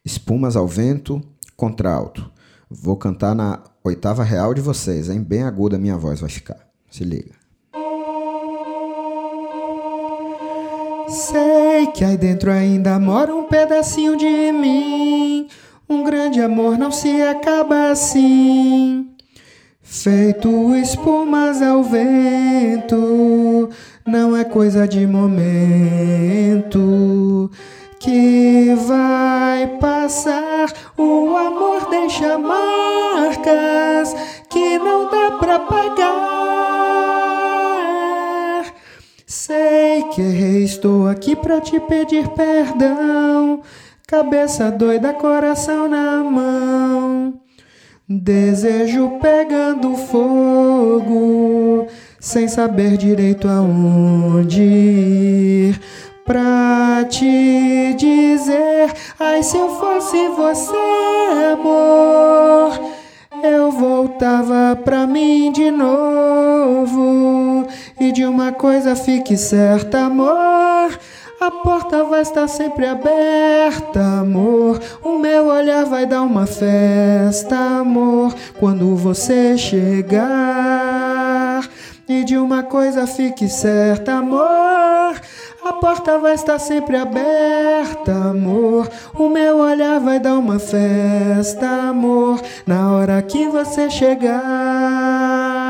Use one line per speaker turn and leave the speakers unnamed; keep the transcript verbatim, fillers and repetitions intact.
Espumas ao vento, contralto. Vou cantar na oitava real de vocês, hein? Bem aguda a minha voz vai ficar. Se liga. Sei que aí dentro ainda mora um pedacinho de mim. Um grande amor não se acaba assim. Feito espumas ao vento, não é coisa de momento que vai passar. O amor deixa marcas que não dá pra pagar. Sei que errei, estou aqui pra te pedir perdão. Cabeça doida, coração na mão. Desejo pegando fogo, sem saber direito aonde ir. Pra te dizer, ai, se eu fosse você, amor, eu voltava pra mim de novo. E de uma coisa fique certa, amor, a porta vai estar sempre aberta, amor. O meu olhar vai dar uma festa, amor, quando você chegar. E de uma coisa fique certa, amor, a porta vai estar sempre aberta, amor. O meu olhar vai dar uma festa, amor, na hora que você chegar.